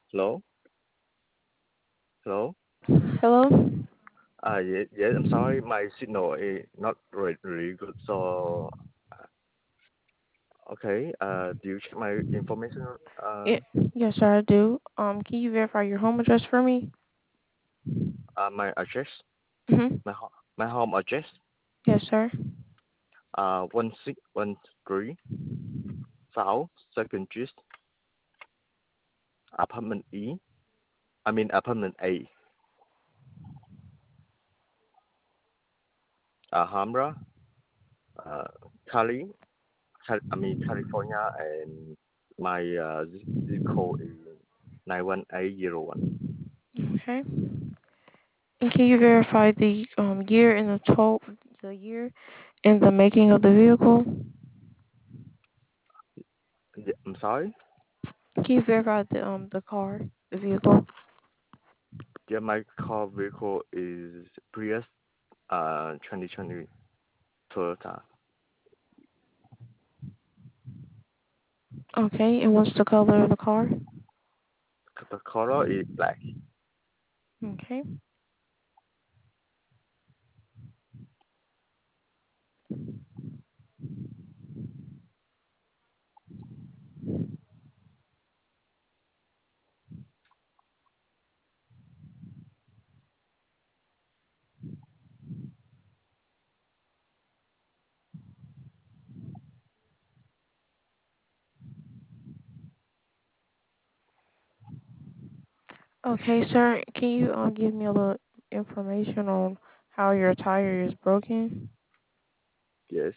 Hello? Hello? Hello? Yes, I'm sorry, my signal is not really good. So, okay, do you check my information? Yeah, yes, sir, I do. Can you verify your home address for me? My address, Mm-hmm. my home address, Yes, sir. 1613 South Second Street, apartment E. I mean apartment A, Alhambra, uh, Cali, California, and my zip code is 91801. Okay. And can you verify the year and the year and the making of the vehicle? Yeah, I'm sorry. Can you verify the car, the vehicle? Yeah, my car vehicle is Prius 2020 Toyota. Okay, and what's the color of the car? The color is black. Okay. Okay, sir. Can you give me a little information on how your tire is broken? Yes.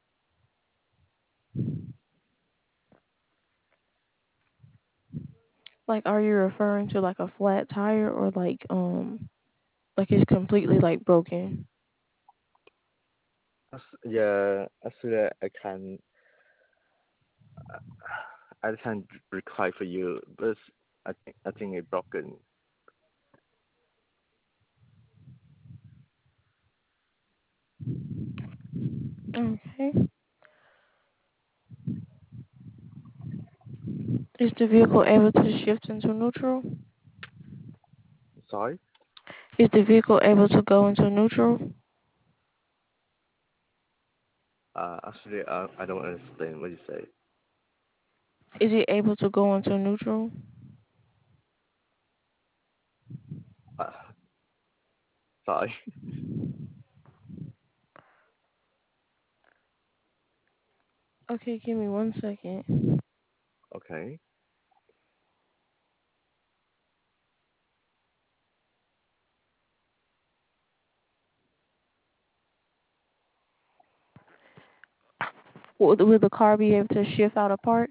Like, are you referring to like a flat tire or like it's completely like broken? Yeah, actually, I can reply for you, but I think it's broken. Okay. Is the vehicle able to shift into neutral? Sorry. Is the vehicle able to go into neutral? Actually, I don't understand what you say. Is it able to go into neutral? Uh, Sorry. Okay, give me 1 second. Okay. Will the car be able to shift out apart?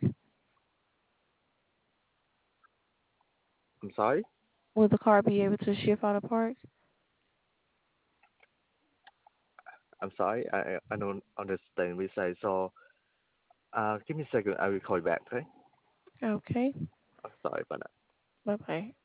I'm sorry. Will the car be able to shift out apart? I'm sorry. I don't understand what you say. So, give me a second. I will call you back. Okay. Okay. Sorry about that. Bye bye.